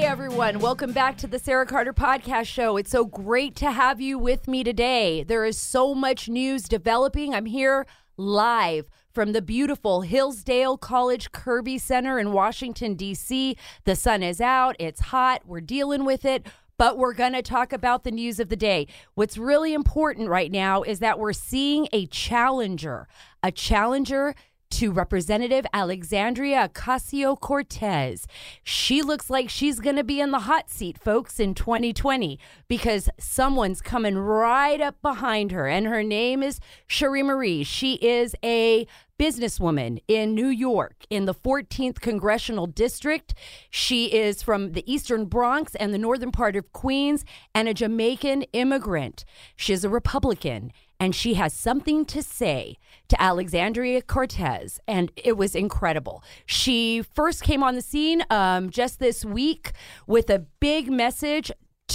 everyone. Welcome back to the Sarah Carter Podcast Show. It's so great to have you with me today. There is so much news developing. I'm here live from the beautiful Hillsdale College Kirby Center in Washington, D.C. The sun is out. It's hot. We're dealing with it. But we're going to talk about the news of the day. What's really important right now is that we're seeing a challenger to Representative Alexandria Ocasio-Cortez. She looks like she's going to be in the hot seat, folks, in 2020 because someone's coming right up behind her, and her name is Cherie Marie. She is a businesswoman in New York in the 14th Congressional District. She is from the Eastern Bronx and the northern part of Queens and a Jamaican immigrant. She's a Republican, and she has something to say to Alexandria Cortez, and it was incredible. She first came on the scene just this week with a big message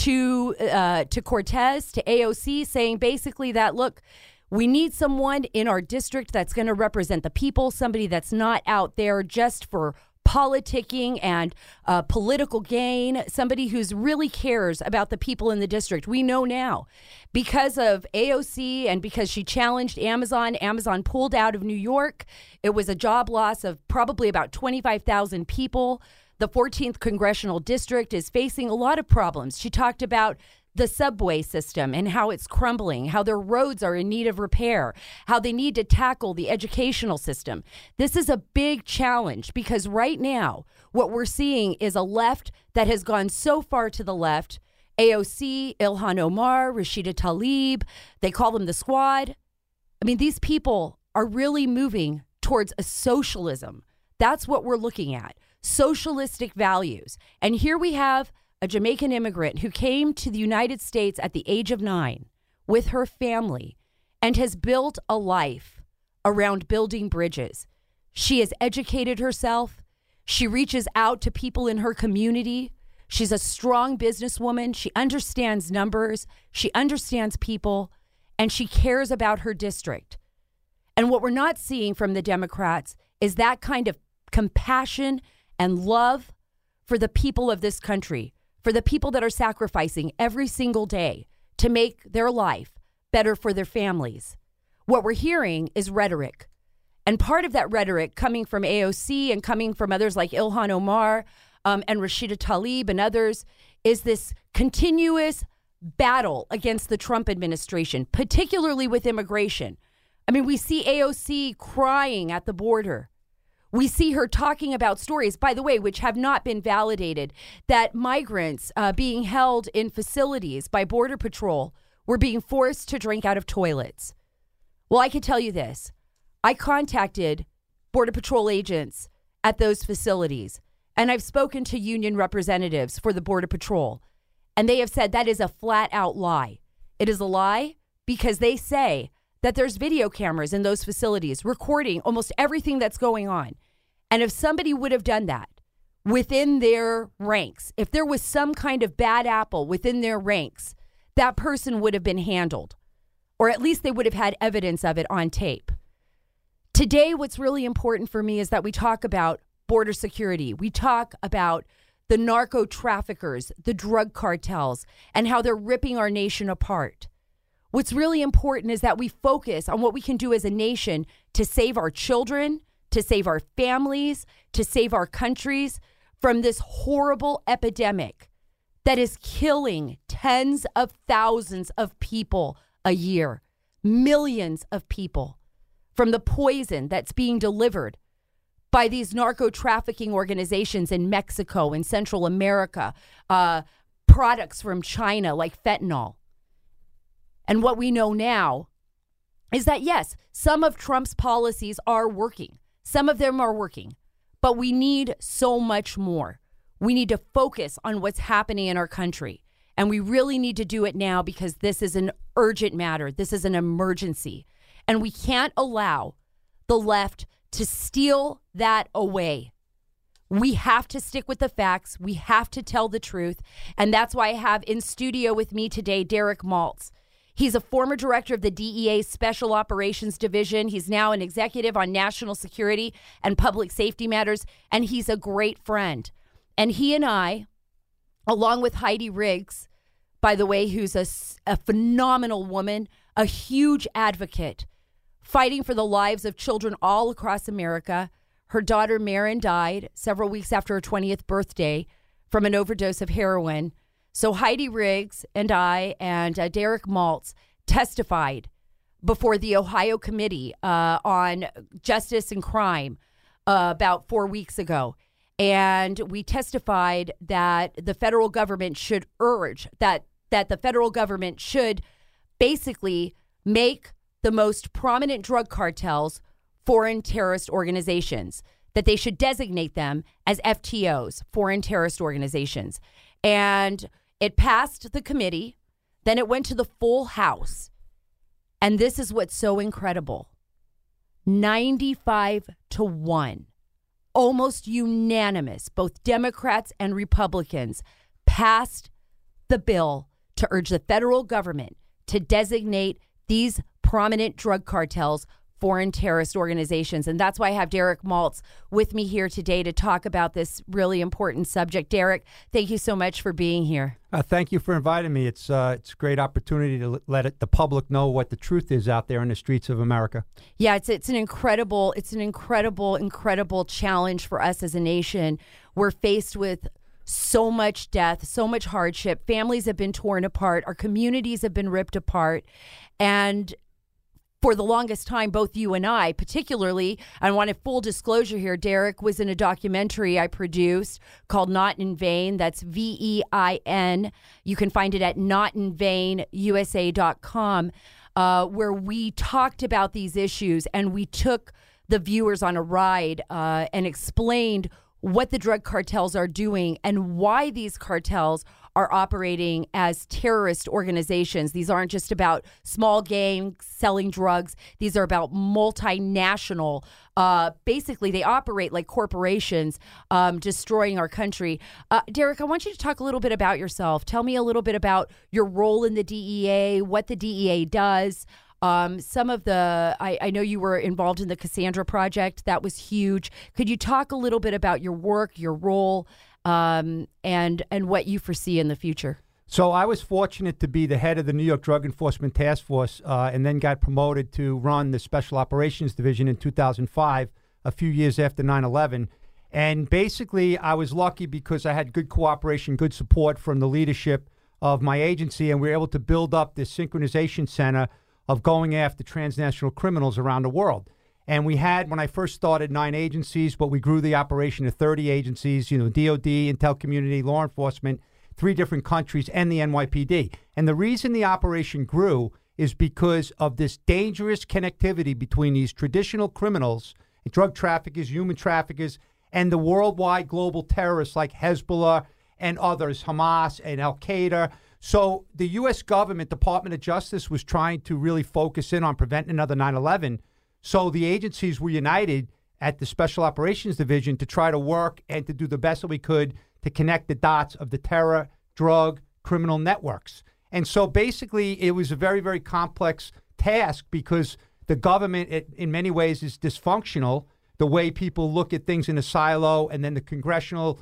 to Cortez, to AOC, saying basically that, look, we need someone in our district that's going to represent the people, somebody that's not out there just for politicking and political gain, somebody who's really cares about the people in the district. We know now because of AOC and because she challenged Amazon pulled out of New York. It was a job loss of probably about 25,000 people. The 14th Congressional District is facing a lot of problems. She talked about the subway system and how it's crumbling, how their roads are in need of repair, how they need to tackle the educational system. This is a big challenge because right now what we're seeing is a left that has gone so far to the left. AOC, Ilhan Omar, Rashida Tlaib, they call them the squad. I mean, these people are really moving towards a socialism. That's what we're looking at, socialistic values. And here we have a Jamaican immigrant who came to the United States at the age of 9 with her family and has built a life around building bridges. She has educated herself. She reaches out to people in her community. She's a strong businesswoman. She understands numbers. She understands people, and she cares about her district. And what we're not seeing from the Democrats is that kind of compassion and love for the people of this country, for the people that are sacrificing every single day to make their life better for their families. What we're hearing is rhetoric. And part of that rhetoric coming from AOC and coming from others like Ilhan Omar and Rashida Tlaib and others is this continuous battle against the Trump administration, particularly with immigration. I mean, we see AOC crying at the border. We see her talking about stories, by the way, which have not been validated, that migrants being held in facilities by Border Patrol were being forced to drink out of toilets. Well, I can tell you this. I contacted Border Patrol agents at those facilities, and I've spoken to union representatives for the Border Patrol, and they have said that is a flat-out lie. It is a lie because they say that there's video cameras in those facilities recording almost everything that's going on. And if somebody would have done that within their ranks, if there was some kind of bad apple within their ranks, that person would have been handled, or at least they would have had evidence of it on tape. Today, what's really important for me is that we talk about border security. We talk about the narco traffickers, the drug cartels, and how they're ripping our nation apart. What's really important is that we focus on what we can do as a nation to save our children, to save our families, to save our countries from this horrible epidemic that is killing tens of thousands of people a year, millions of people, from the poison that's being delivered by these narco trafficking organizations in Mexico and Central America, products from China like fentanyl. And what we know now is that, yes, some of Trump's policies are working. Some of them are working. But we need so much more. We need to focus on what's happening in our country. And we really need to do it now because this is an urgent matter. This is an emergency. And we can't allow the left to steal that away. We have to stick with the facts. We have to tell the truth. And that's why I have in studio with me today, Derek Maltz. He's a former director of the DEA's Special Operations Division. He's now an executive on national security and public safety matters, and he's a great friend. And he and I along with Heidi Riggs, by the way, who's a phenomenal woman, a huge advocate, fighting for the lives of children all across America. Her daughter, Marin, died several weeks after her 20th birthday from an overdose of heroin. So Heidi Riggs and I and Derek Maltz testified before the Ohio Committee on Justice and Crime about 4 weeks ago. And we testified that the federal government should urge that the federal government should basically make the most prominent drug cartels foreign terrorist organizations, that they should designate them as FTOs, foreign terrorist organizations. And it passed the committee, then it went to the full House. And this is what's so incredible. 95-1, almost unanimous, both Democrats and Republicans passed the bill to urge the federal government to designate these prominent drug cartels foreign terrorist organizations. And that's why I have Derek Maltz with me here today to talk about this really important subject. Derek, thank you so much for being here. Thank you for inviting me. It's a great opportunity to let the public know what the truth is out there in the streets of America. Yeah, it's an incredible challenge for us as a nation. We're faced with so much death, so much hardship. Families have been torn apart. Our communities have been ripped apart. And for the longest time, both you and I, particularly, I want a full disclosure here, Derek was in a documentary I produced called Not in Vain. That's VEIN. You can find it at notinvainusa.com, where we talked about these issues and we took the viewers on a ride and explained what the drug cartels are doing and why these cartels are operating as terrorist organizations. These aren't just about small gangs selling drugs. These are about multinational. Basically, they operate like corporations, destroying our country. Derek, I want you to talk a little bit about yourself. Tell me a little bit about your role in the DEA, what the DEA does. Some of the, I know you were involved in the Cassandra Project. That was huge. Could you talk a little bit about your work, your role, and what you foresee in the future? So I was fortunate to be the head of the New York Drug Enforcement Task Force and then got promoted to run the Special Operations Division in 2005, a few years after 9/11. And basically, I was lucky because I had good cooperation, good support from the leadership of my agency, and we were able to build up this synchronization center of going after transnational criminals around the world. And we had, when I first started, 9 agencies, but we grew the operation to 30 agencies, DOD, Intel Community, law enforcement, 3 different countries, and the NYPD. And the reason the operation grew is because of this dangerous connectivity between these traditional criminals, drug traffickers, human traffickers, and the worldwide global terrorists like Hezbollah and others, Hamas and Al-Qaeda. So the U.S. government, Department of Justice, was trying to really focus in on preventing another 9/11. So the agencies were united at the Special Operations Division to try to work and to do the best that we could to connect the dots of the terror, drug, criminal networks. And so basically it was a very, very complex task because the government, in many ways, is dysfunctional, the way people look at things in a silo, and then the congressional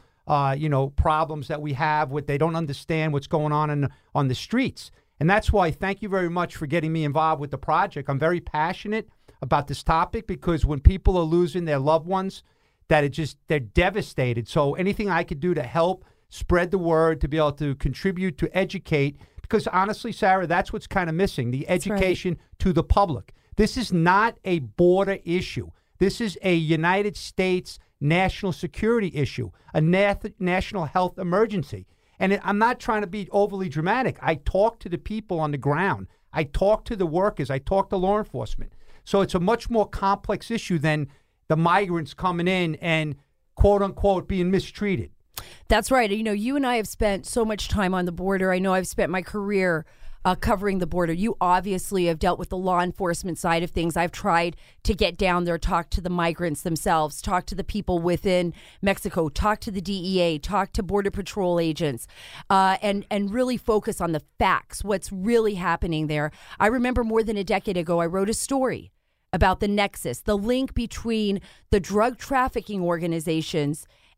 problems that we have with they don't understand what's going on the streets. And that's why thank you very much for getting me involved with the project. I'm very passionate about this topic because when people are losing their loved ones, they're devastated. So anything I could do to help spread the word, to be able to contribute, to educate, because honestly, Sarah, that's what's kind of missing, the education to the public. This is not a border issue. This is a United States national security issue, a national health emergency. And I'm not trying to be overly dramatic. I talk to the people on the ground. I talk to the workers. I talk to law enforcement. So it's a much more complex issue than the migrants coming in and, quote unquote, being mistreated. That's right. You and I have spent so much time on the border. I know I've spent my career covering the border. You obviously have dealt with the law enforcement side of things. I've tried to get down there, talk to the migrants themselves, talk to the people within Mexico, talk to the DEA, talk to Border Patrol agents, and really focus on the facts, what's really happening there. I remember more than a decade ago, I wrote a story about the nexus, the link between the drug trafficking organizations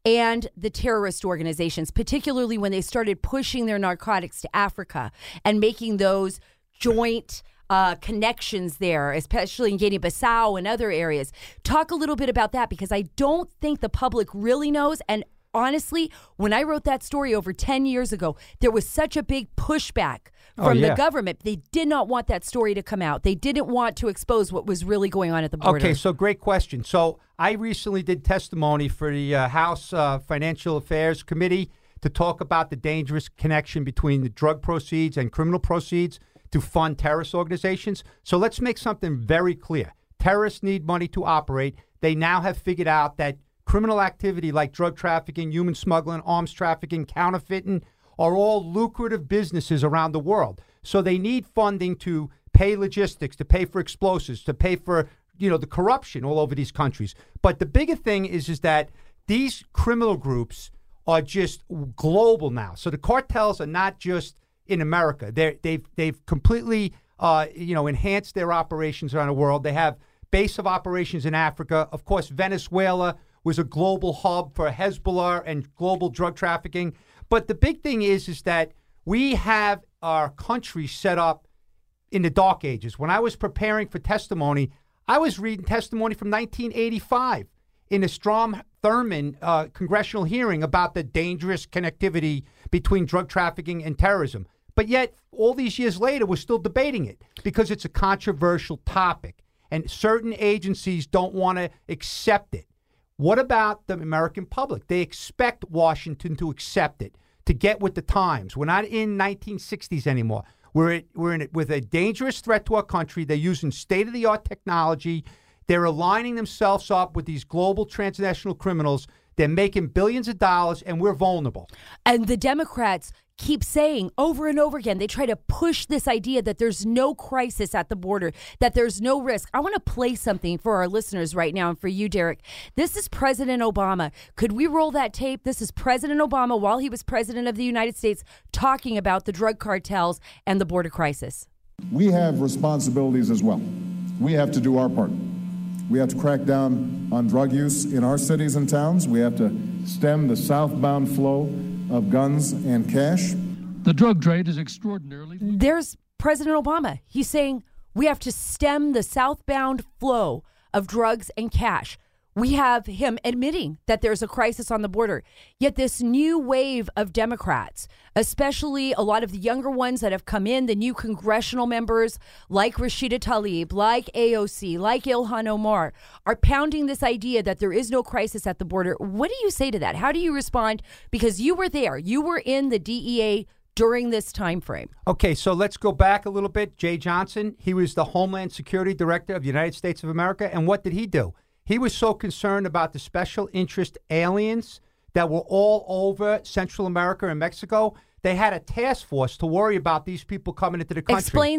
and the terrorist organizations, particularly when they started pushing their narcotics to Africa and making those joint connections there, especially in Guinea-Bissau and other areas. Talk a little bit about that, because I don't think the public really knows. And honestly, when I wrote that story over 10 years ago, there was such a big pushback from the government. They did not want that story to come out. They didn't want to expose what was really going on at the border. Okay, so great question. So I recently did testimony for the House Financial Affairs Committee to talk about the dangerous connection between the drug proceeds and criminal proceeds to fund terrorist organizations. So let's make something very clear. Terrorists need money to operate. They now have figured out that criminal activity like drug trafficking, human smuggling, arms trafficking, counterfeiting are all lucrative businesses around the world. So they need funding to pay logistics, to pay for explosives, to pay for, the corruption all over these countries. But the bigger thing is that these criminal groups are just global now. So the cartels are not just in America. They've completely enhanced their operations around the world. They have base of operations in Africa. Of course, Venezuela was a global hub for Hezbollah and global drug trafficking. But the big thing is that we have our country set up in the dark ages. When I was preparing for testimony, I was reading testimony from 1985 in a Strom Thurmond congressional hearing about the dangerous connectivity between drug trafficking and terrorism. But yet, all these years later, we're still debating it because it's a controversial topic, and certain agencies don't want to accept it. What about the American public? They expect Washington to accept it, to get with the times. We're not in 1960s anymore. We're in it with a dangerous threat to our country. They're using state-of-the-art technology. They're aligning themselves up with these global transnational criminals. They're making billions of dollars, and we're vulnerable. And the Democrats keep saying over and over again, they try to push this idea that there's no crisis at the border, that there's no risk. I want to play something for our listeners right now and for you, Derek. This is President Obama. Could we roll that tape? This is President Obama while he was president of the United States talking about the drug cartels and the border crisis. We have responsibilities as well. We have to do our part. We have to crack down on drug use in our cities and towns. We have to stem the southbound flow of guns and cash. The drug trade is extraordinarily... There's President Obama. He's saying we have to stem the southbound flow of drugs and cash. We have him admitting that there's a crisis on the border. Yet this new wave of Democrats, especially a lot of the younger ones that have come in, the new congressional members like Rashida Tlaib, like AOC, like Ilhan Omar, are pounding this idea that there is no crisis at the border. What do you say to that? How do you respond? Because you were there. You were in the DEA during this time frame. Okay, so let's go back a little bit. Jay Johnson, he was the Homeland Security Director of the United States of America. And what did he do? He was so concerned about the special interest aliens that were all over Central America and Mexico. They had a task force to worry about these people coming into the country.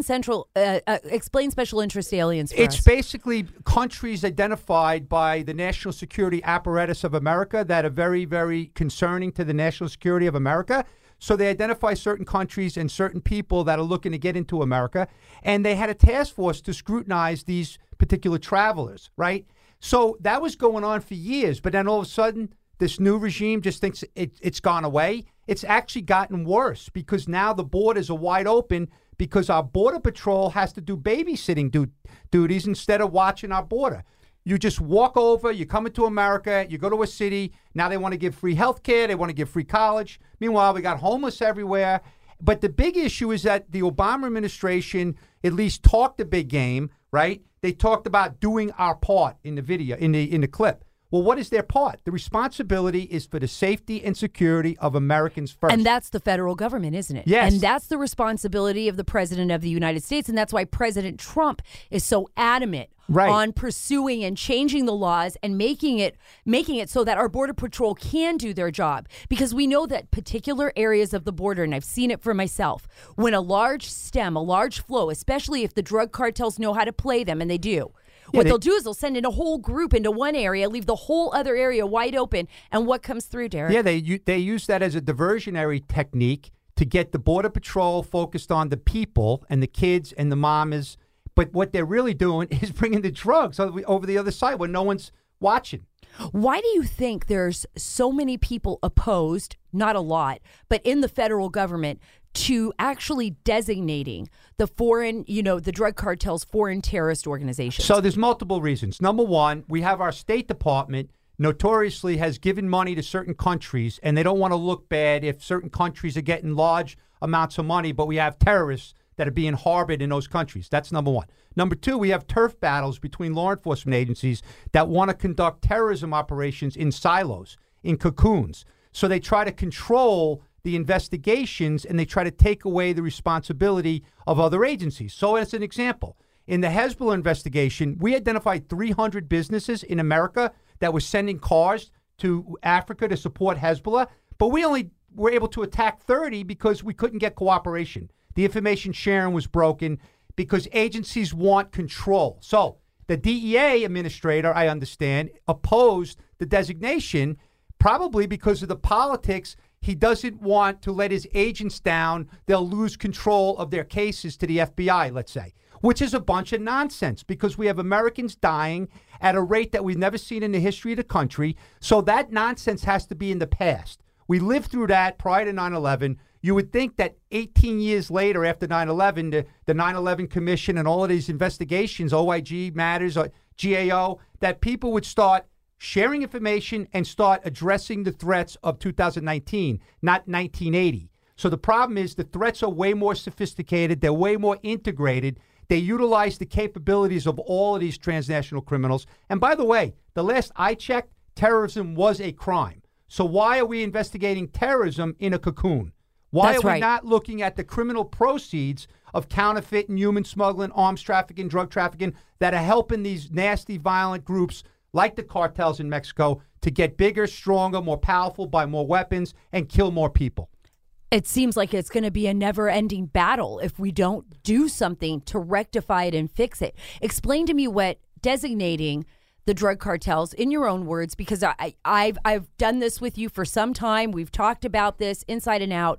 Explain special interest aliens for us. It's basically countries identified by the national security apparatus of America that are very, very concerning to the national security of America. So they identify certain countries and certain people that are looking to get into America. And they had a task force to scrutinize these particular travelers, right? So that was going on for years, but then all of a sudden, this new regime just thinks it's gone away. It's actually gotten worse because now the borders are wide open because our Border Patrol has to do babysitting duties instead of watching our border. You just walk over, you come into America, you go to a city, now they want to give free health care, they want to give free college. Meanwhile, we got homeless everywhere. But the big issue is that the Obama administration at least talked a big game, right? They talked about doing our part in the video, in the clip. Well, what is their part? The responsibility is for the safety and security of Americans first. And that's the federal government, isn't it? Yes. And that's the responsibility of the President of the United States. And that's why President Trump is so adamant on pursuing and changing the laws and making it so that our Border Patrol can do their job. Because we know that particular areas of the border, and I've seen it for myself, when a large flow, especially if the drug cartels know how to play them, and they do, what they'll do is they'll send in a whole group into one area, leave the whole other area wide open, and what comes through, Derek? Yeah, they use that as a diversionary technique to get the Border Patrol focused on the people and the kids and the mamas. But what they're really doing is bringing the drugs over the other side when no one's watching. Why do you think there's so many people opposed, not a lot, but in the federal government, to actually designating the foreign, the drug cartels, foreign terrorist organizations? So there's multiple reasons. Number one, we have our State Department notoriously has given money to certain countries, and they don't want to look bad if certain countries are getting large amounts of money, but we have terrorists that are being harbored in those countries. That's number one. Number two, we have turf battles between law enforcement agencies that want to conduct terrorism operations in silos, in cocoons. So they try to control the investigations and they try to take away the responsibility of other agencies. So as an example, in the Hezbollah investigation, we identified 300 businesses in America that were sending cars to Africa to support Hezbollah, but we only were able to attack 30 because we couldn't get cooperation. The information sharing was broken because agencies want control. So the DEA administrator, I understand, opposed the designation probably because of the politics. He doesn't want to let his agents down. They'll lose control of their cases to the FBI, let's say, which is a bunch of nonsense because we have Americans dying at a rate that we've never seen in the history of the country. So that nonsense has to be in the past. We lived through that prior to 9/11. You would think that 18 years later, after 9/11, the 9/11 Commission and all of these investigations, OIG matters, GAO, that people would start sharing information and start addressing the threats of 2019, not 1980. So the problem is the threats are way more sophisticated. They're way more integrated. They utilize the capabilities of all of these transnational criminals. And by the way, the last I checked, terrorism was a crime. So why are we investigating terrorism in a cocoon? Why That's are we right. not looking at the criminal proceeds of counterfeit and human smuggling, arms trafficking, drug trafficking that are helping these nasty, violent groups like the cartels in Mexico to get bigger, stronger, more powerful, buy more weapons, and kill more people? It seems like it's going to be a never-ending battle if we don't do something to rectify it and fix it. Explain to me what designating the drug cartels, in your own words, because I've done this with you for some time. We've talked about this inside and out.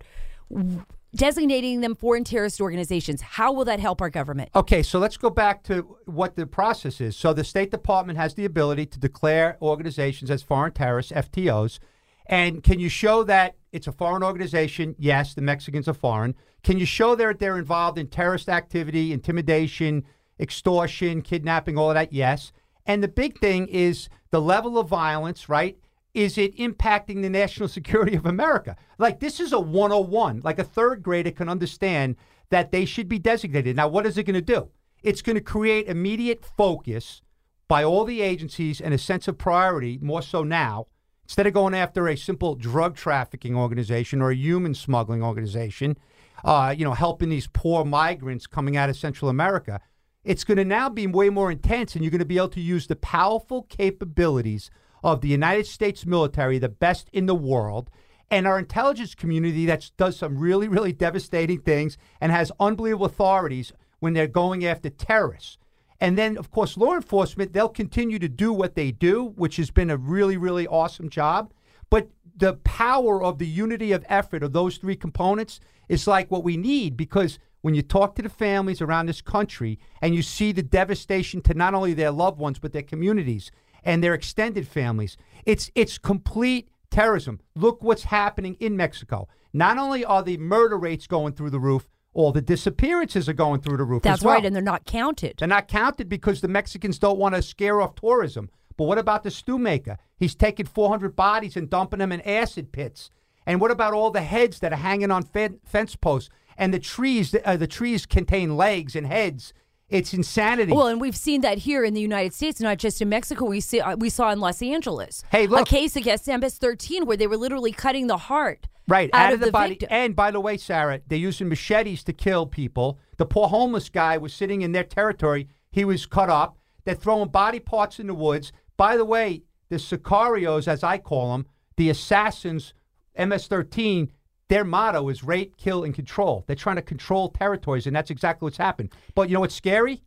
Designating them foreign terrorist organizations, how will that help our government? Okay, so let's go back to what the process is. So the State Department has the ability to declare organizations as foreign terrorists, FTOs. And can you show that it's a foreign organization? Yes, the Mexicans are foreign. Can you show that they're involved in terrorist activity, intimidation, extortion, kidnapping, all of that? Yes. And the big thing is the level of violence, right? Is it impacting the national security of America? Like, this is a 101. Like, a third grader can understand that they should be designated. Now, what is it going to do? It's going to create immediate focus by all the agencies and a sense of priority, more so now. Instead of going after a simple drug trafficking organization or a human smuggling organization, helping these poor migrants coming out of Central America, it's going to now be way more intense, and you're going to be able to use the powerful capabilities of the United States military, the best in the world, and our intelligence community that does some really, really devastating things and has unbelievable authorities when they're going after terrorists. And then, of course, law enforcement, they'll continue to do what they do, which has been a really, really awesome job. But the power of the unity of effort of those three components is like what we need, because when you talk to the families around this country and you see the devastation to not only their loved ones, but their communities and their extended families, it's complete terrorism. Look what's happening in Mexico. Not only are the murder rates going through the roof, all the disappearances are going through the roof. That's as well. right, and they're not counted. They're not counted because the Mexicans don't want to scare off tourism. But what about the stew maker? He's taking 400 bodies and dumping them in acid pits. And what about all the heads that are hanging on fence posts? And the trees contain legs and heads. It's insanity. Well, and we've seen that here in the United States, not just in Mexico. We saw in Los Angeles. Hey, look. A case against MS-13 where they were literally cutting the heart out of the body. victim. And by the way, Sarah, they're using machetes to kill people. The poor homeless guy was sitting in their territory. He was cut up. They're throwing body parts in the woods. By the way, the sicarios, as I call them, the assassins, MS-13, their motto is rape, kill, and control. They're trying to control territories, and that's exactly what's happened. But you know what's scary?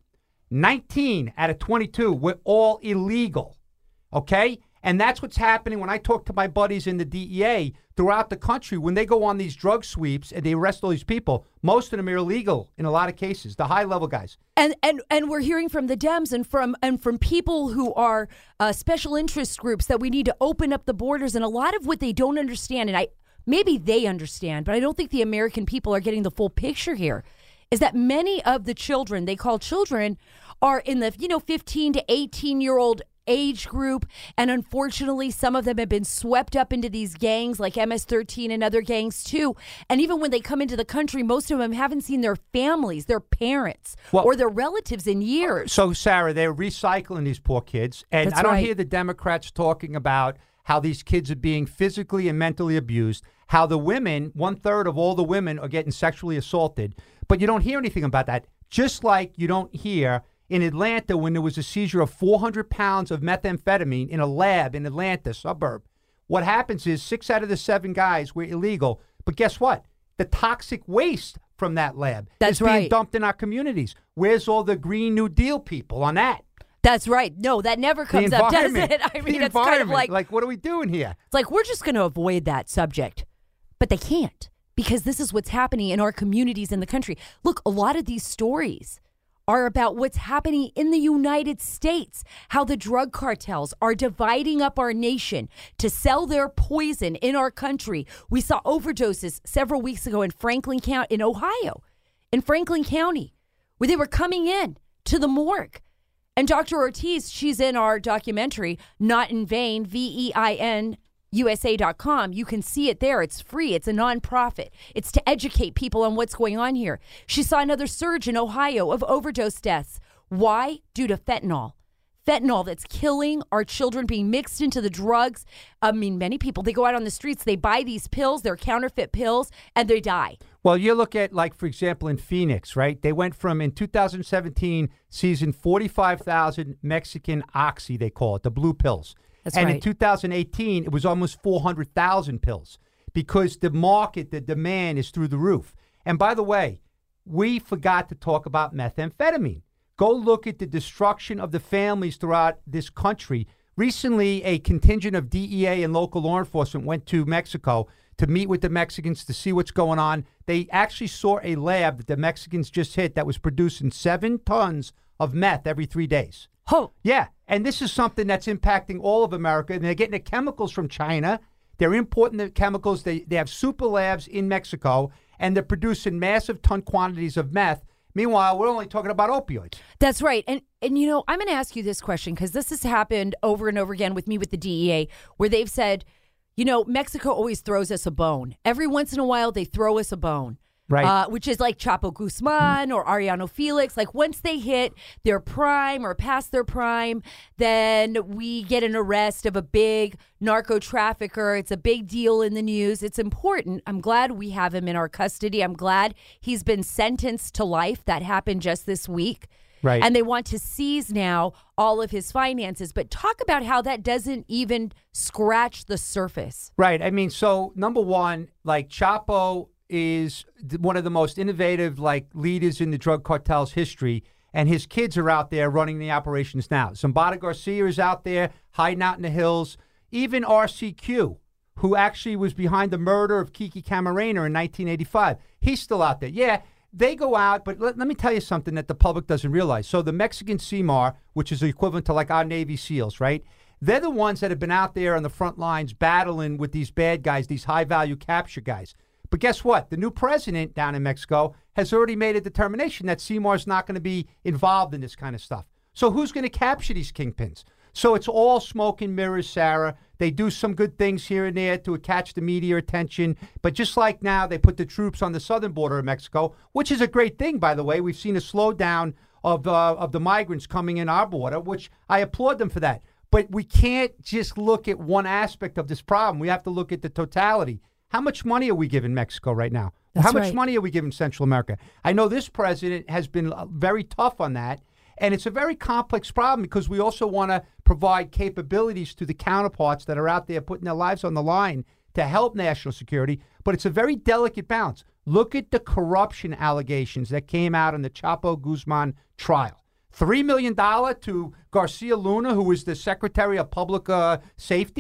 19 out of 22 were all illegal, okay? And that's what's happening when I talk to my buddies in the DEA. throughout the country, when they go on these drug sweeps and they arrest all these people, most of them are illegal in a lot of cases, the high-level guys. And we're hearing from the Dems and from people who are special interest groups that we need to open up the borders. And a lot of what they don't understand, and maybe they understand, but I don't think the American people are getting the full picture here, is that many of the children they call children are in the 15 to 18-year-old age group, and unfortunately some of them have been swept up into these gangs like MS-13 and other gangs too. And even when they come into the country, most of them haven't seen their families, their parents, or their relatives in years. So, Sarah, they're recycling these poor kids, and That's I don't right. hear the Democrats talking about how these kids are being physically and mentally abused, how the women, 1/3 of all the women are getting sexually assaulted, but you don't hear anything about that. Just like you don't hear in Atlanta when there was a seizure of 400 pounds of methamphetamine in a lab in Atlanta suburb. What happens is 6 out of the 7 guys were illegal. But guess what? The toxic waste from that lab is being dumped in our communities. Where's all the Green New Deal people on that? That's right. No, that never comes up, does it? I mean, it's kind of like, what are we doing here? It's like we're just going to avoid that subject. But they can't, because this is what's happening in our communities in the country. Look, a lot of these stories are about what's happening in the United States, how the drug cartels are dividing up our nation to sell their poison in our country. We saw overdoses several weeks ago in Franklin County, in Ohio, in Franklin County, where they were coming in to the morgue. And Dr. Ortiz, she's in our documentary, Not in Vain, VEIN, USA.com. You can see it there. It's free. It's a nonprofit. It's to educate people on what's going on here. She saw another surge in Ohio of overdose deaths. Why? Due to fentanyl. Fentanyl that's killing our children, being mixed into the drugs. I mean, many people, they go out on the streets, they buy these pills, they're counterfeit pills, and they die. Well, you look at, like, for example, in Phoenix, right? They went from, in 2017, seizing 45,000 Mexican oxy, they call it, the blue pills. That's and right. in 2018, it was almost 400,000 pills because the market, the demand is through the roof. And by the way, we forgot to talk about methamphetamine. Go look at the destruction of the families throughout this country. Recently, a contingent of DEA and local law enforcement went to Mexico to meet with the Mexicans to see what's going on. They actually saw a lab that the Mexicans just hit that was producing 7 tons of meth every 3 days. Oh, yeah. And this is something that's impacting all of America. And they're getting the chemicals from China. They're importing the chemicals. They have super labs in Mexico, and they're producing massive ton quantities of meth. Meanwhile, we're only talking about opioids. That's right. And you know, I'm going to ask you this question because this has happened over and over again with me with the DEA, where they've said, you know, Mexico always throws us a bone. Every once in a while, they throw us a bone. Right. Which is like Chapo Guzman or Ariano Felix. Like once they hit their prime or past their prime, then we get an arrest of a big narco trafficker. It's a big deal in the news. It's important. I'm glad we have him in our custody. I'm glad he's been sentenced to life. That happened just this week. Right. And they want to seize now all of his finances. But talk about how that doesn't even scratch the surface. Right. I mean, so number one, like Chapo is one of the most innovative, like, leaders in the drug cartel's history, and his kids are out there running the operations now. Zambada Garcia is out there hiding out in the hills. Even RCQ, who actually was behind the murder of Kiki Camarena in 1985, he's still out there. Yeah, they go out, but let me tell you something that the public doesn't realize. So the Mexican CMAR, which is the equivalent to like our Navy SEALs, right? They're the ones that have been out there on the front lines battling with these bad guys, these high-value capture guys. But guess what? The new president down in Mexico has already made a determination that CMAR is not going to be involved in this kind of stuff. So who's going to capture these kingpins? So it's all smoke and mirrors, Sarah. They do some good things here and there to catch the media attention. But just like now, they put the troops on the southern border of Mexico, which is a great thing, by the way. We've seen a slowdown of the migrants coming in our border, which I applaud them for that. But we can't just look at one aspect of this problem. We have to look at the totality. How much money are we giving Mexico right now? How much money are we giving Central America? I know this president has been very tough on that, and it's a very complex problem because we also want to provide capabilities to the counterparts that are out there putting their lives on the line to help national security, but it's a very delicate balance. Look at the corruption allegations that came out in the Chapo Guzman trial. $3 million to Garcia Luna, who was the Secretary of Public Safety.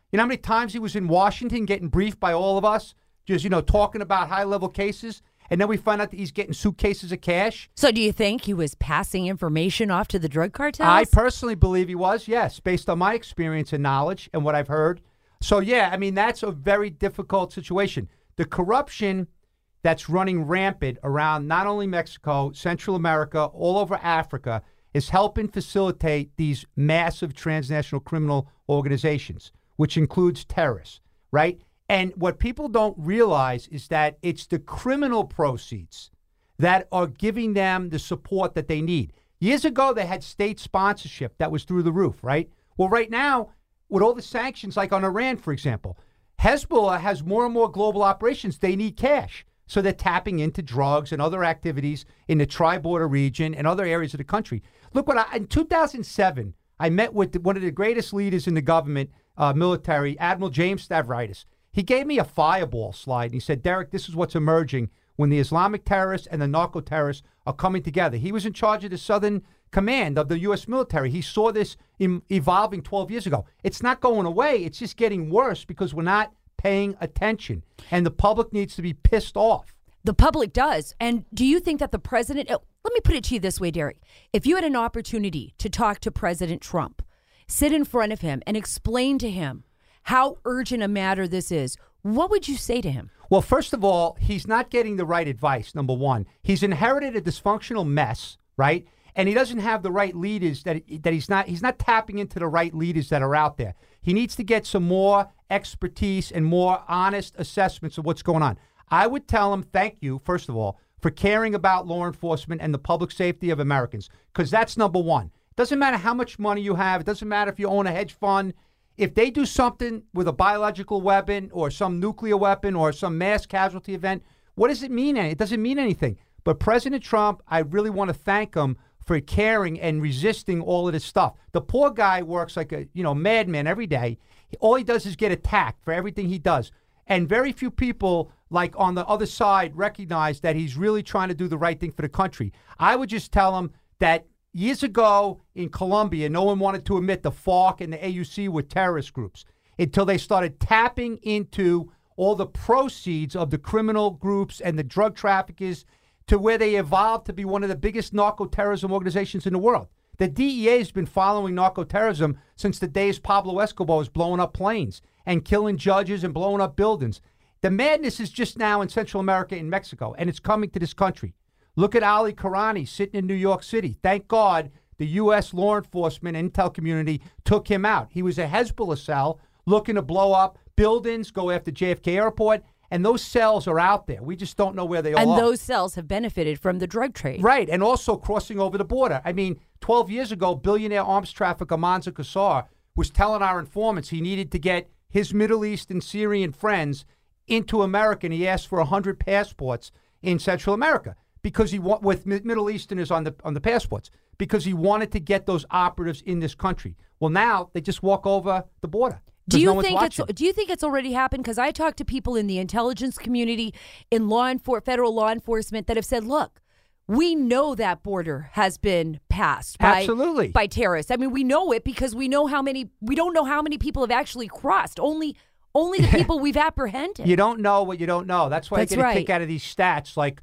You know how many times he was in Washington getting briefed by all of us, just, talking about high-level cases, and then we find out that he's getting suitcases of cash? So do you think he was passing information off to the drug cartels? I personally believe he was, yes, based on my experience and knowledge and what I've heard. So, yeah, I mean, that's a very difficult situation. The corruption that's running rampant around not only Mexico, Central America, all over Africa, is helping facilitate these massive transnational criminal organizations, which includes terrorists, right? And what people don't realize is that it's the criminal proceeds that are giving them the support that they need. Years ago, they had state sponsorship that was through the roof, right? Well, right now, with all the sanctions, like on Iran, for example, Hezbollah has more and more global operations. They need cash. So they're tapping into drugs and other activities in the tri-border region and other areas of the country. Look, in 2007, I met with one of the greatest leaders in the government, military, Admiral James Stavridis. He gave me a fireball slide, and he said, Derek, this is what's emerging when the Islamic terrorists and the narco-terrorists are coming together. He was in charge of the Southern Command of the U.S. military. He saw this evolving 12 years ago. It's not going away. It's just getting worse because we're not paying attention, and the public needs to be pissed off. The public does. And do you think that the president, let me put it to you this way, Derek. If you had an opportunity to talk to President Trump, sit in front of him and explain to him how urgent a matter this is, what would you say to him? Well, first of all, he's not getting the right advice, number one. He's inherited a dysfunctional mess, right? And he doesn't have the right leaders that he's not tapping into the right leaders that are out there. He needs to get some more expertise and more honest assessments of what's going on. I would tell him, thank you, first of all, for caring about law enforcement and the public safety of Americans, because that's number one. It doesn't matter how much money you have. It doesn't matter if you own a hedge fund. If they do something with a biological weapon or some nuclear weapon or some mass casualty event, what does it mean? It doesn't mean anything. But President Trump, I really want to thank him for caring and resisting all of this stuff. The poor guy works like a madman every day. All he does is get attacked for everything he does. And very few people, like on the other side, recognize that he's really trying to do the right thing for the country. I would just tell him that years ago in Colombia, no one wanted to admit the FARC and the AUC were terrorist groups until they started tapping into all the proceeds of the criminal groups and the drug traffickers to where they evolved to be one of the biggest narco-terrorism organizations in the world. The DEA has been following narco-terrorism since the days Pablo Escobar was blowing up planes and killing judges and blowing up buildings. The madness is just now in Central America and Mexico, and it's coming to this country. Look at Ali Karani sitting in New York City. Thank God the U.S. law enforcement and intel community took him out. He was a Hezbollah cell looking to blow up buildings, go after JFK Airport, and those cells are out there. We just don't know where they all are. And those cells have benefited from the drug trade. Right, and also crossing over the border. I mean, 12 years ago, billionaire arms trafficker Mansa Qasar was telling our informants he needed to get his Middle East and Syrian friends into America, and he asked for 100 passports in Central America because with Middle Easterners on the passports, because he wanted to get those operatives in this country. Well, now they just walk over the border. Do you think it's already happened? Because I talked to people in the intelligence community, in federal law enforcement, that have said, "Look, we know that border has been passed by terrorists. I mean, we know it because we don't know how many people have actually crossed. Only the people we've apprehended. You don't know what you don't know. That's why I get a kick out of these stats. Like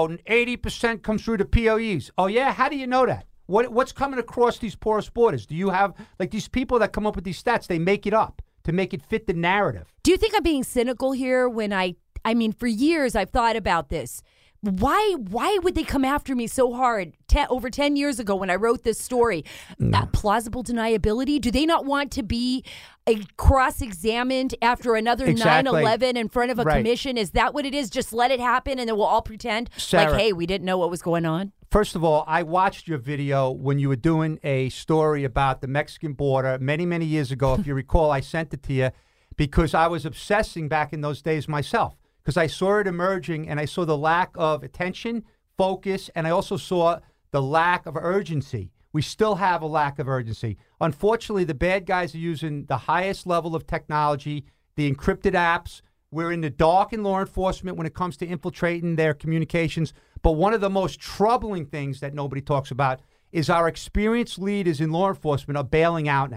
80% comes through the POEs. Oh yeah, how do you know that? What's coming across these porous borders? Do you have these people that come up with these stats? They make it up to make it fit the narrative. Do you think I'm being cynical here when I mean, for years I've thought about this. Why would they come after me so hard over 10 years ago when I wrote this story? Plausible deniability? Do they not want to be cross-examined after another 9/11 in front of a commission? Is that what it is? Just let it happen and then we'll all pretend Sarah, hey, we didn't know what was going on? First of all, I watched your video when you were doing a story about the Mexican border many, many years ago. If you recall, I sent it to you because I was obsessing back in those days myself. Because I saw it emerging and I saw the lack of attention, focus, and I also saw the lack of urgency. We still have a lack of urgency. Unfortunately, the bad guys are using the highest level of technology, the encrypted apps. We're in the dark in law enforcement when it comes to infiltrating their communications. But one of the most troubling things that nobody talks about is our experienced leaders in law enforcement are bailing out now.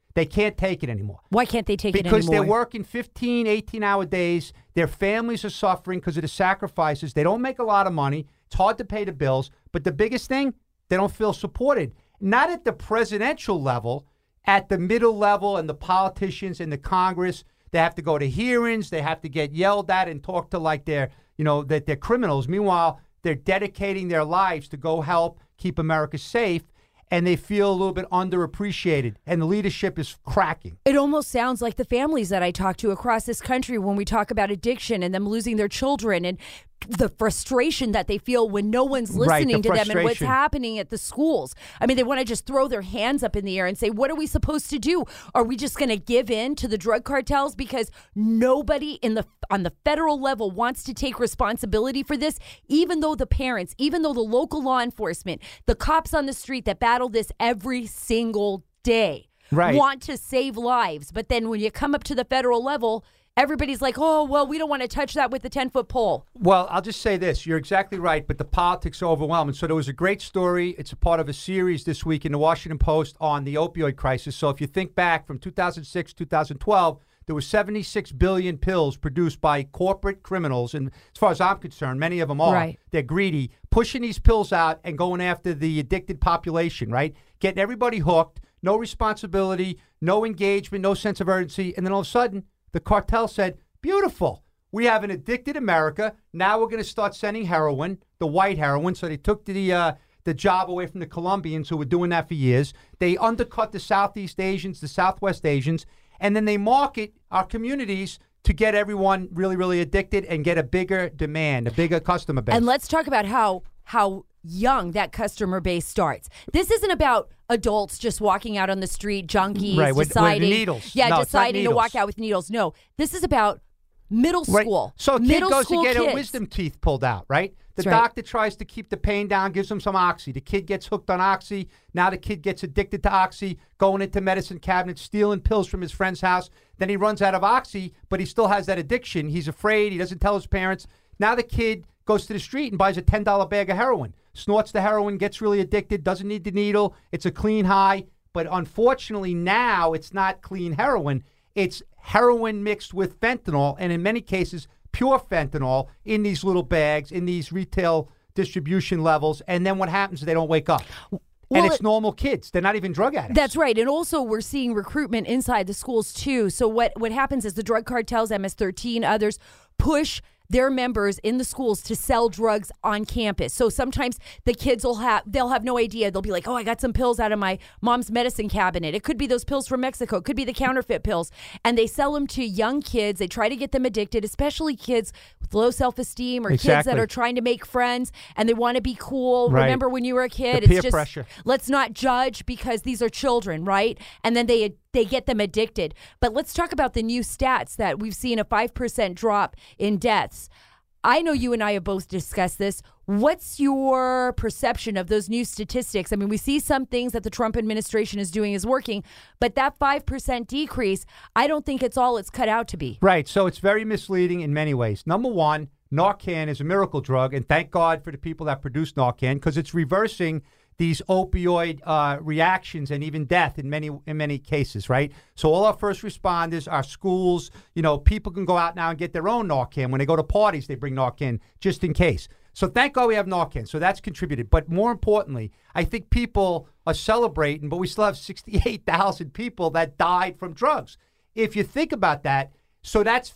They can't take it anymore. Why can't they take it anymore? Because they're working 15, 18-hour days. Their families are suffering because of the sacrifices. They don't make a lot of money. It's hard to pay the bills. But the biggest thing, they don't feel supported. Not at the presidential level, at the middle level and the politicians in the Congress. They have to go to hearings. They have to get yelled at and talk to like they're criminals. Meanwhile, they're dedicating their lives to go help keep America safe. And they feel a little bit underappreciated, and the leadership is cracking. It almost sounds like the families that I talk to across this country when we talk about addiction and them losing their children and the frustration that they feel when no one's listening to them and what's happening at the schools. I mean, they want to just throw their hands up in the air and say, what are we supposed to do? Are we just going to give in to the drug cartels because nobody on the federal level wants to take responsibility for this, even though the parents, even though the local law enforcement, the cops on the street that battle this every single day want to save lives. But then when you come up to the federal level, everybody's like, oh, well, we don't want to touch that with the 10-foot pole. Well, I'll just say this. You're exactly right, but the politics are overwhelming. So there was a great story. It's a part of a series this week in the Washington Post on the opioid crisis. So if you think back from 2006, 2012, there were 76 billion pills produced by corporate criminals. And as far as I'm concerned, many of them are. Right. They're greedy, pushing these pills out and going after the addicted population, right? Getting everybody hooked, no responsibility, no engagement, no sense of urgency. And then all of a sudden, the cartel said, beautiful. We have an addicted America. Now we're going to start sending heroin, the white heroin. So they took the job away from the Colombians who were doing that for years. They undercut the Southeast Asians, the Southwest Asians, and then they market our communities to get everyone really, really addicted and get a bigger demand, a bigger customer base. And let's talk about how young that customer base starts. This isn't about adults just walking out on the street, junkies, deciding, with needles. Yeah, No, deciding to walk out with needles. No, this is about middle school. So a kid goes to get kids. a wisdom teeth pulled out, right? The doctor tries to keep the pain down, gives him some Oxy. The kid gets hooked on Oxy. Now the kid gets addicted to Oxy, going into medicine cabinets, stealing pills from his friend's house. Then he runs out of Oxy, but he still has that addiction. He's afraid. He doesn't tell his parents. Now the kid goes to the street and buys a $10 bag of heroin, snorts the heroin, gets really addicted, doesn't need the needle. It's a clean high. But unfortunately now it's not clean heroin. It's heroin mixed with fentanyl, and in many cases, pure fentanyl in these little bags, in these retail distribution levels. And then what happens is they don't wake up. And it's normal kids. They're not even drug addicts. That's right. And also we're seeing recruitment inside the schools too. So what happens is the drug cartels, MS-13, others, push their members in the schools to sell drugs on campus. So sometimes the kids they'll have no idea. They'll be like, oh, I got some pills out of my mom's medicine cabinet. It could be those pills from Mexico. It could be the counterfeit pills. And they sell them to young kids. They try to get them addicted, especially kids with low self-esteem or kids that are trying to make friends and they want to be cool. Right. Remember when you were a kid? The peer pressure. Let's not judge because these are children, right? And then they get them addicted. But let's talk about the new stats that we've seen a 5% drop in deaths. I know you and I have both discussed this. What's your perception of those new statistics? I mean, we see some things that the Trump administration is doing is working, but that 5% decrease, I don't think it's all it's cut out to be. Right. So it's very misleading in many ways. Number one, Narcan is a miracle drug, and thank God for the people that produce Narcan because it's reversing these opioid reactions and even death in many cases, right? So all our first responders, our schools, people can go out now and get their own Narcan. When they go to parties, they bring Narcan just in case. So thank God we have Narcan. So that's contributed. But more importantly, I think people are celebrating, but we still have 68,000 people that died from drugs. If you think about that, so that's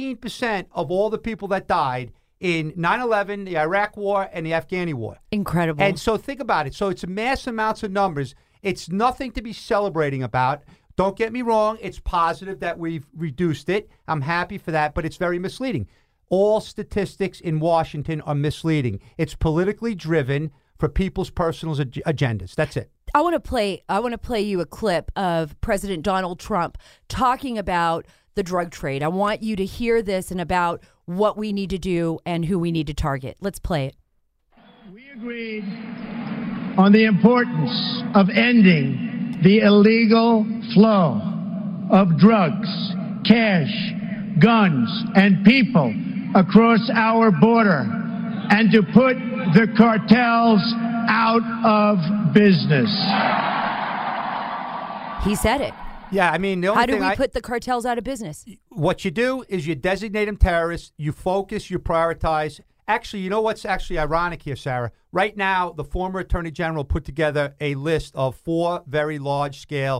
15% of all the people that died in 9/11, the Iraq War, and the Afghani War. Incredible. And so think about it. So it's mass amounts of numbers. It's nothing to be celebrating about. Don't get me wrong. It's positive that we've reduced it. I'm happy for that, but it's very misleading. All statistics in Washington are misleading. It's politically driven for people's personal agendas. That's it. I want to play you a clip of President Donald Trump talking about the drug trade. I want you to hear this and about what we need to do and who we need to target. Let's play it. We agreed on the importance of ending the illegal flow of drugs, cash, guns, and people across our border and to put the cartels out of business. He said it. Yeah, I mean, the only How do thing we put the cartels out of business? What you do is you designate them terrorists, you focus, you prioritize. Actually, you know what's actually ironic here, Sarah? Right now, the former Attorney General put together a list of 5 very large-scale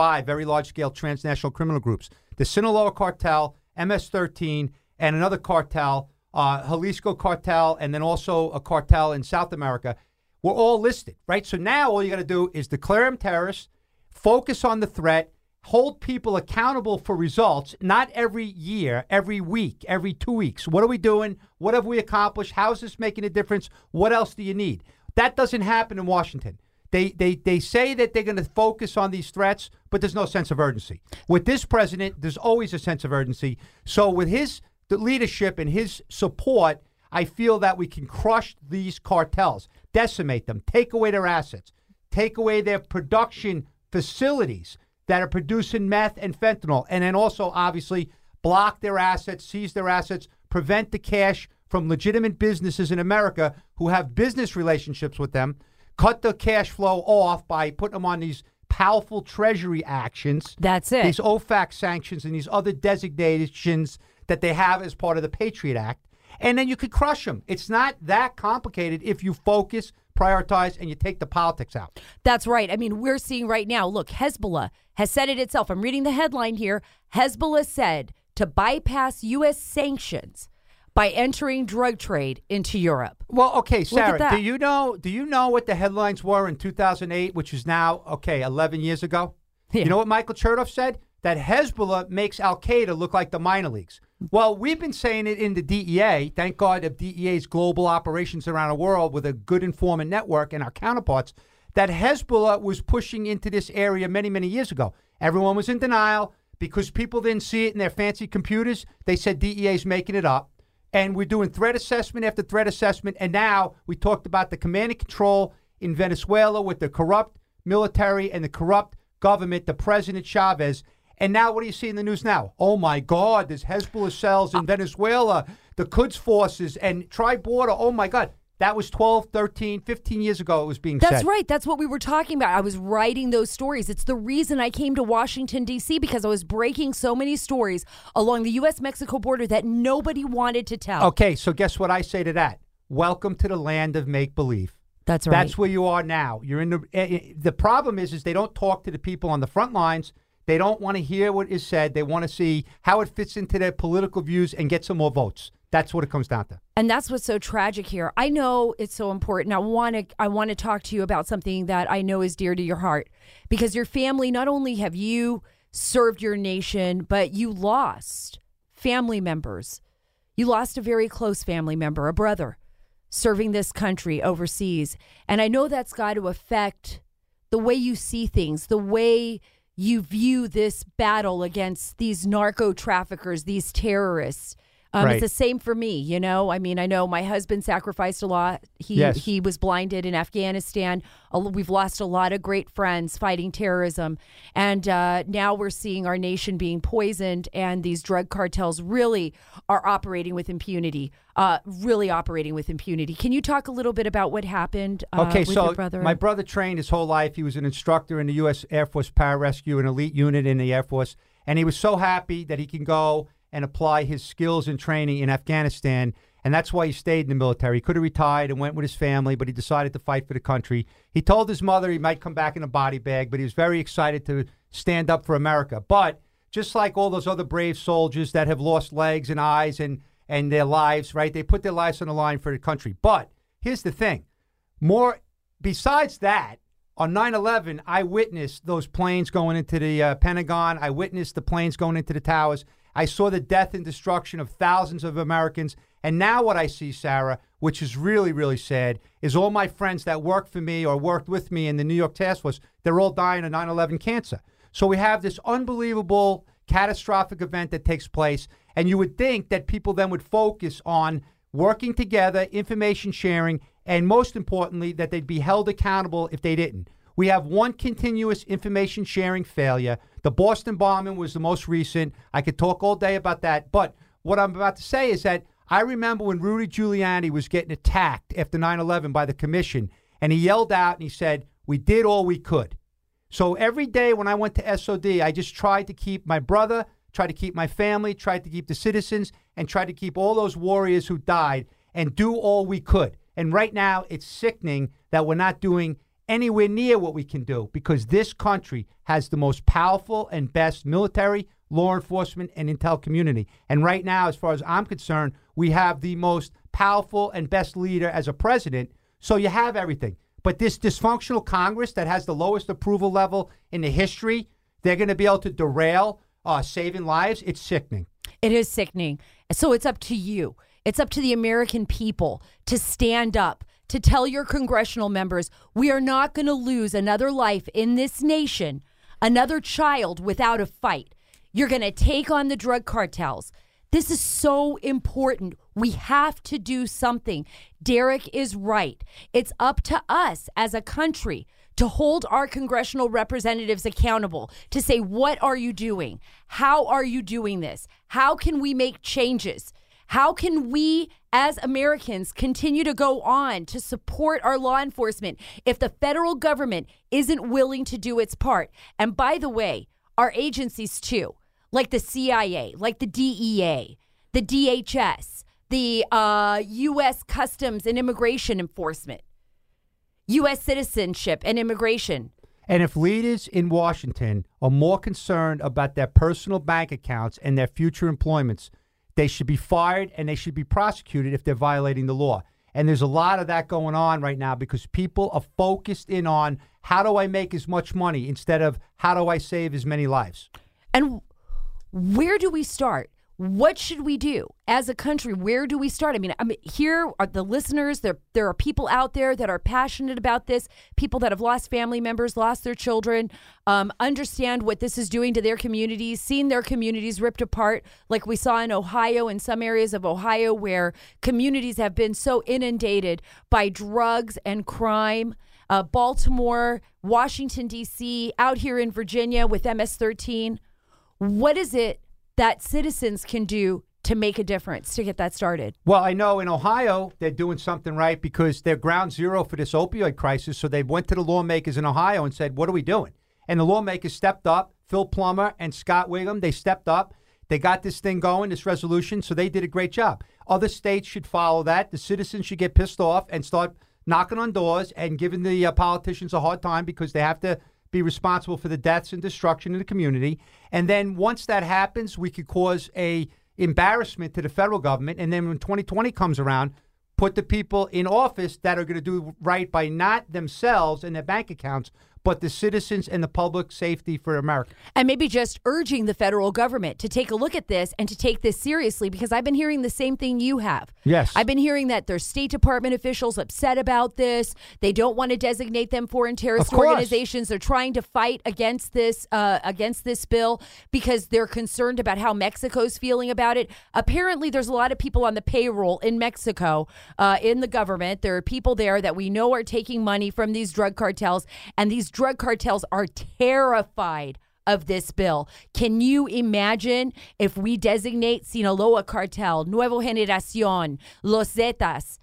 transnational criminal groups. The Sinaloa Cartel, MS-13, and another cartel, Jalisco Cartel, and then also a cartel in South America, were all listed, right? So now all you got to do is declare them terrorists, focus on the threat, hold people accountable for results, not every year, every week, every 2 weeks. What are we doing? What have we accomplished? How is this making a difference? What else do you need? That doesn't happen in Washington. They say that they're going to focus on these threats, but there's no sense of urgency. With this president, there's always a sense of urgency. So with his leadership and his support, I feel that we can crush these cartels, decimate them, take away their assets, take away their production facilities that are producing meth and fentanyl, and then also, obviously, block their assets, seize their assets, prevent the cash from legitimate businesses in America who have business relationships with them, cut the cash flow off by putting them on these powerful Treasury actions. That's it. These OFAC sanctions and these other designations that they have as part of the Patriot Act. And then you could crush them. It's not that complicated if you focus, prioritize, and you take the politics out. That's right. I mean, we're seeing right now, look, Hezbollah has said it itself. I'm reading the headline here. Hezbollah said to bypass U.S. sanctions by entering drug trade into Europe. Well, okay, Sarah, that. do you know what the headlines were in 2008, which is now, 11 years ago? Yeah. You know what Michael Chertoff said? That Hezbollah makes Al-Qaeda look like the minor leagues. Well, we've been saying it in the DEA. Thank God of DEA's global operations around the world with a good informant network and our counterparts, that Hezbollah was pushing into this area many, many years ago. Everyone was in denial because people didn't see it in their fancy computers. They said DEA's making it up. And we're doing threat assessment after threat assessment. And now we talked about the command and control in Venezuela with the corrupt military and the corrupt government, the President Chavez. And now what do you see in the news now? Oh, my God, there's Hezbollah cells in Venezuela, the Quds forces, and tri-border. Oh, my God. That was 12, 13, 15 years ago it was being said. That's right. That's what we were talking about. I was writing those stories. It's the reason I came to Washington, D.C., because I was breaking so many stories along the U.S.-Mexico border that nobody wanted to tell. Okay, so guess what I say to that? Welcome to the land of make-believe. That's right. That's where you are now. You're in the problem is they don't talk to the people on the front lines. They don't want to hear what is said. They want to see how it fits into their political views and get some more votes. That's what it comes down to. And that's what's so tragic here. I know it's so important. I want to talk to you about something that I know is dear to your heart, because your family, not only have you served your nation, but you lost family members. You lost a very close family member, a brother, serving this country overseas. And I know that's got to affect the way you see things, the way you view this battle against these narco traffickers, these terrorists. Right. It's the same for me, you know. I mean, I know my husband sacrificed a lot. He was blinded in Afghanistan. We've lost a lot of great friends fighting terrorism. And now we're seeing our nation being poisoned, and these drug cartels really are operating with impunity, Can you talk a little bit about what happened with your brother? My brother trained his whole life. He was an instructor in the U.S. Air Force Pararescue, an elite unit in the Air Force. And he was so happy that he can go and apply his skills and training in Afghanistan. And that's why he stayed in the military. He could have retired and went with his family, but he decided to fight for the country. He told his mother he might come back in a body bag, but he was very excited to stand up for America. But just like all those other brave soldiers that have lost legs and eyes and their lives, right? They put their lives on the line for the country. But here's the thing. Besides that, on 9/11, I witnessed those planes going into the Pentagon. I witnessed the planes going into the towers. I saw the death and destruction of thousands of Americans. And now what I see, Sarah, which is really, really sad, is all my friends that work for me or worked with me in the New York Task Force, they're all dying of 9/11 cancer. So we have this unbelievable catastrophic event that takes place. And you would think that people then would focus on working together, information sharing, and most importantly, that they'd be held accountable if they didn't. We have one continuous information sharing failure. The Boston bombing was the most recent. I could talk all day about that. But what I'm about to say is that I remember when Rudy Giuliani was getting attacked after 9/11 by the commission, and he yelled out and he said, "We did all we could." So every day when I went to SOD, I just tried to keep my brother, tried to keep my family, tried to keep the citizens, and tried to keep all those warriors who died and do all we could. And right now, it's sickening that we're not doing anywhere near what we can do because this country has the most powerful and best military, law enforcement, and intel community. And right now, as far as I'm concerned, we have the most powerful and best leader as a president. So you have everything. But this dysfunctional Congress that has the lowest approval level in the history, they're going to be able to derail saving lives. It's sickening. It is sickening. So it's up to you. It's up to the American people to stand up, to tell your congressional members, we are not going to lose another life in this nation, another child without a fight. You're going to take on the drug cartels. This is so important. We have to do something. Derek is right. It's up to us as a country to hold our congressional representatives accountable, to say, what are you doing? How are you doing this? How can we make changes? How can we, as Americans, continue to go on to support our law enforcement if the federal government isn't willing to do its part? And by the way, our agencies too, like the CIA, like the DEA, the DHS, the U.S. Customs and Immigration Enforcement, U.S. Citizenship and Immigration. And if leaders in Washington are more concerned about their personal bank accounts and their future employments, they should be fired and they should be prosecuted if they're violating the law. And there's a lot of that going on right now because people are focused in on how do I make as much money instead of how do I save as many lives. And where do we start? What should we do as a country? Where do we start? I mean, here are the listeners. There are people out there that are passionate about this, people that have lost family members, lost their children, understand what this is doing to their communities, seen their communities ripped apart like we saw in Ohio, in some areas of Ohio where communities have been so inundated by drugs and crime. Baltimore, Washington, D.C., out here in Virginia with MS-13. What is it that citizens can do to make a difference, to get that started? Well, I know in Ohio, they're doing something right because they're ground zero for this opioid crisis. So they went to the lawmakers in Ohio and said, what are we doing? And the lawmakers stepped up. Phil Plummer and Scott Wiggum, they stepped up. They got this thing going, this resolution. So they did a great job. Other states should follow that. The citizens should get pissed off and start knocking on doors and giving the politicians a hard time because they have to be responsible for the deaths and destruction in the community. And then once that happens, we could cause a embarrassment to the federal government. And then when 2020 comes around, put the people in office that are going to do right by not themselves and their bank accounts, but the citizens and the public safety for America. And maybe just urging the federal government to take a look at this and to take this seriously, because I've been hearing the same thing you have. Yes. I've been hearing that there's State Department officials upset about this. They don't want to designate them foreign terrorist organizations. They're trying to fight against this bill because they're concerned about how Mexico's feeling about it. Apparently, there's a lot of people on the payroll in Mexico, in the government. There are people there that we know are taking money from these drug cartels, and these drug cartels are terrified of this bill. Can you imagine if we designate Sinaloa Cartel, Nuevo Generación, Los Zetas,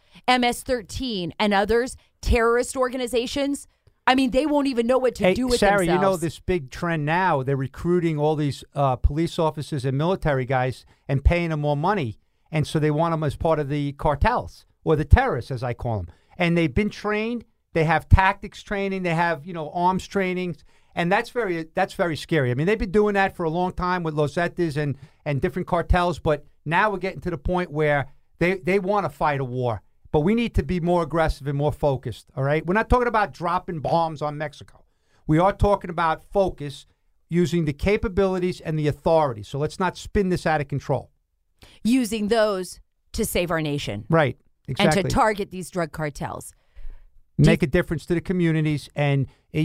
MS-13, and others terrorist organizations? I mean, they won't even know what to do with Sarah, themselves. you know this big trend now, they're recruiting all these police officers and military guys and paying them more money. And so they want them as part of the cartels or the terrorists, as I call them. And they've been trained. They have tactics training. They have, arms trainings. And that's very scary. I mean, they've been doing that for a long time with Los Zetas and different cartels. But now we're getting to the point where they want to fight a war. But we need to be more aggressive and more focused, all right? We're not talking about dropping bombs on Mexico. We are talking about focus using the capabilities and the authority. So let's not spin this out of control. Using those to save our nation. Right, exactly. And to target these drug cartels. Make a difference to the communities. And,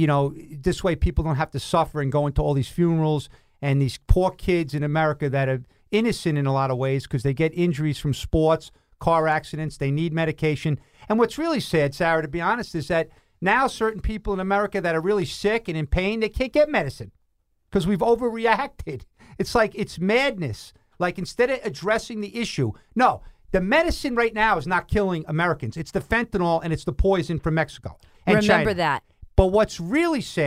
this way people don't have to suffer and go into all these funerals and these poor kids in America that are innocent in a lot of ways because they get injuries from sports, car accidents. They need medication. And what's really sad, Sarah, to be honest, is that now certain people in America that are really sick and in pain, they can't get medicine because we've overreacted. It's like it's madness. Like instead of addressing the issue, no. The medicine right now is not killing Americans. It's the fentanyl and it's the poison from Mexico and Remember China. that. But what's really sad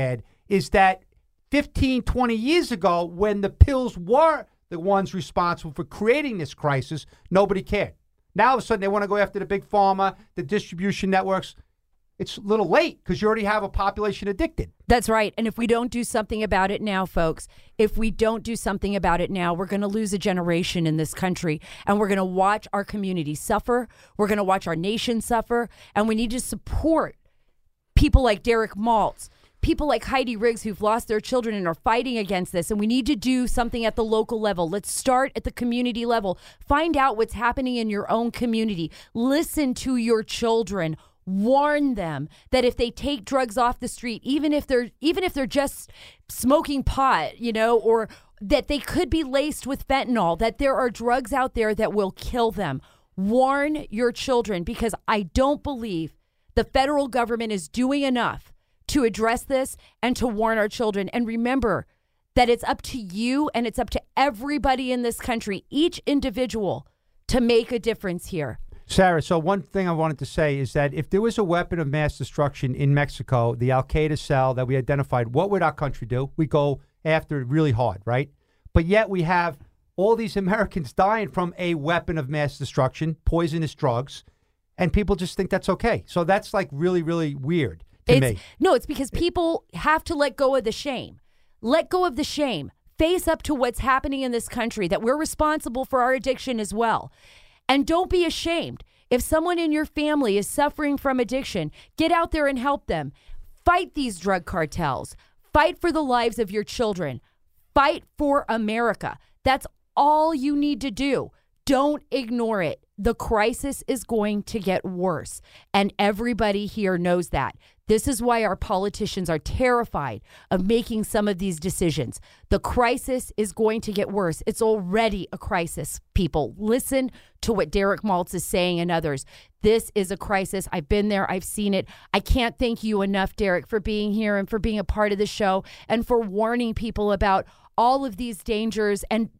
is that 15, 20 years ago, when the pills were the ones responsible for creating this crisis, nobody cared. Now, all of a sudden, they want to go after the big pharma, the distribution networks. It's a little late because you already have a population addicted. That's right. And if we don't do something about it now, folks, if we don't do something about it now, we're going to lose a generation in this country, and we're going to watch our community suffer. We're going to watch our nation suffer, and we need to support people like Derek Maltz, people like Heidi Riggs who've lost their children and are fighting against this. And we need to do something at the local level. Let's start at the community level. Find out what's happening in your own community. Listen to your children. Warn them that if they take drugs off the street, even if they're just smoking pot, or that they could be laced with fentanyl, that there are drugs out there that will kill them. Warn your children, because I don't believe the federal government is doing enough to address this and to warn our children. And remember that it's up to you and it's up to everybody in this country, each individual, to make a difference here. Sarah, so one thing I wanted to say is that if there was a weapon of mass destruction in Mexico, the Al-Qaeda cell that we identified, what would our country do? We go after it really hard, right? But yet we have all these Americans dying from a weapon of mass destruction, poisonous drugs, and people just think that's okay. So that's like really, really weird. No, it's because people have to let go of the shame. Let go of the shame. Face up to what's happening in this country, that we're responsible for our addiction as well. And don't be ashamed. If someone in your family is suffering from addiction, get out there and help them. Fight these drug cartels. Fight for the lives of your children. Fight for America. That's all you need to do. Don't ignore it. The crisis is going to get worse, and everybody here knows that. This is why our politicians are terrified of making some of these decisions. The crisis is going to get worse. It's already a crisis, people. Listen to what Derek Maltz is saying and others. This is a crisis. I've been there. I've seen it. I can't thank you enough, Derek, for being here and for being a part of the show and for warning people about all of these dangers. And,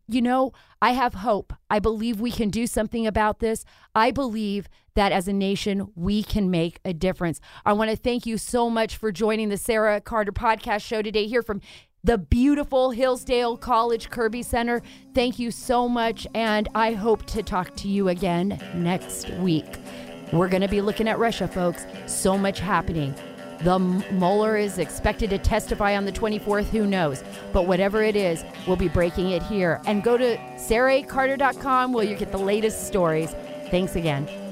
I have hope. I believe we can do something about this. I believe that as a nation, we can make a difference. I want to thank you so much for joining the Sarah Carter Podcast Show today here from the beautiful Hillsdale College Kirby Center. Thank you so much, and I hope to talk to you again next week. We're going to be looking at Russia, folks. So much happening. The Mueller is expected to testify on the 24th. Who knows? But whatever it is, we'll be breaking it here. And go to SarahCarter.com where you get the latest stories. Thanks again.